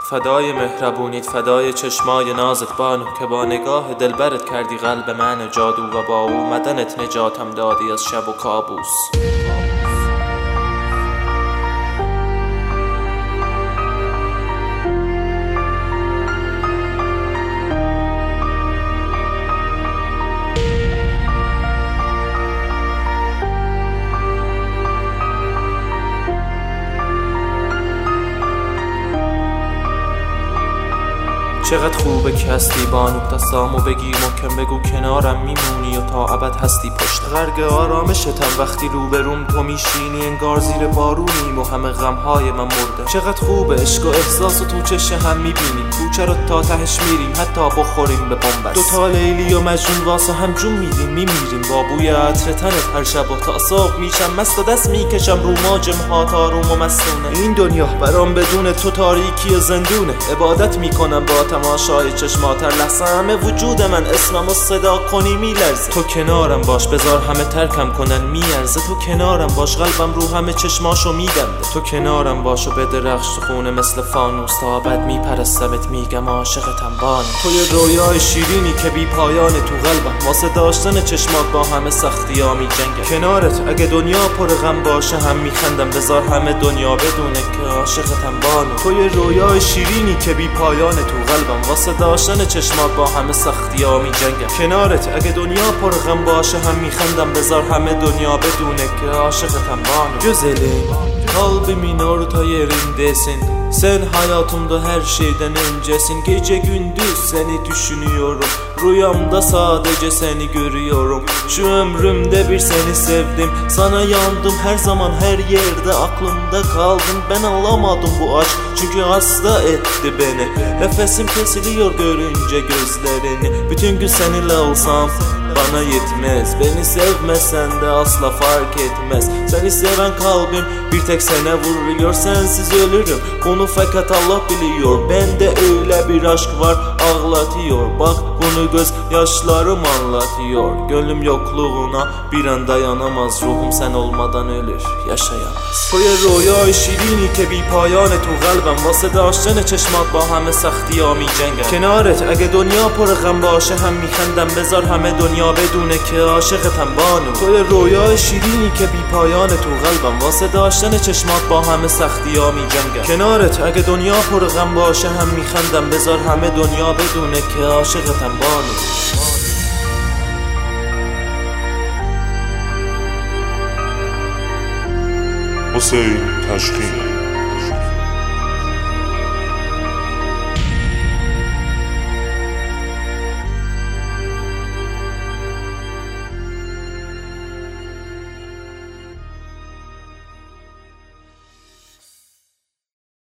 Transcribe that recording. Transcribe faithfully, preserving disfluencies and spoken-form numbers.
فدای مهربونیت، فدای چشمای نازت بانو، که با نگاه دلبرت کردی قلب من جادو و با اومدنت نجاتم دادی از شب و کابوس. چقدر خوبه که هستی بانو، دستامو بگیر محکم بگو کنارم میمونی و تا ابد هستی پشت غرق آرامشتم. وقتی روبروم تو میشینی انگار زیر بارونیم و همه غمهای من مرده. چقدر خوبه عشق و احساس و تو چشه هم میبینیم، کوچه رو تا تهش میریم حتی بخوریم به بنبست. دوتا لیلی و مجنون واسه هم جون میدیم میمیریم با بوی عطر تنت هر شب و تا صبح میشم مست و دست میکشم رو ماجم ها تاروم و مستونه. این دنیا برام بدون تو تاریکی و زندونه، عبادت میکنم با تماشای چشمات. هر لحظه همه وجود من اسممو صدا کنی میلرزه. تو کنارم باش بذار همه ترکم کنن میارزه. تو کنارم باش قلبم رو همه چشماشو میگنده. تو کنارم باش و بدرخش تو خونه مثل فانوس تا ابد میپرستمت میگم عاشقتم بانو. تو یه رویای شیرینی که بی پایان تو قلبم، واسه داشتن چشمات با همه سختی‌ها میجنگم. کنارت اگه دنیا پر غم باشه هم میخندم، بذار همه دنیا بدونه که عاشقتم بانو. تو یه رویای شیرینی که بی پایان تو قلبم، واسه داشتن چشمات با همه سختی‌ها میجنگم. کنارت اگه دنیا پر غم باشه هم میخندم، بذار همه dönya bedune ki aşıkıtam bana. Güzelim, kalbimin orta yerindesin. Sen hayatımda her şeyden öncesin. Gece gündüz seni düşünüyorum. Rüyamda sadece seni görüyorum. Şu ömrümde bir seni sevdim. Sana yandım her zaman her yerde aklımda kaldın. Ben anlamadım bu aşk çünkü hasta etti beni. Nefesim kesiliyor görünce gözlerini. Bütün gün seninle olsam bana yetmez. Beni sevmesen de asla fark etmez. Seni seven kalbim bir tek sana vuruyor. Sensiz ölürüm bunu fakat Allah biliyor. Bende öyle bir aşk var ağlatıyor. Bak bunu göz yaşlarım anlatıyor. Gönlüm yokluğuna bir an dayanamaz. Ruhum sen olmadan ölür yaşayamaz. توی رویای شیرینی که بی پایان تو قلبم، واسه داشتن چشمات با همه سختی‌ها می‌جنگم. کنارت اگه دنیا پر غم باشه هم میخندم. بذار همه دنیا بدونه که عاشقتم بانو. توی رویای شیرینی که بی پایان تو قلبم، واسه داشتن چشمات با همه سختی‌ها می‌جنگم. کنارت اگه دنیا پر غم باشه هم میخندم. بذار همه دنیا بدونه که عاشقتم بانو. حسین تشخیم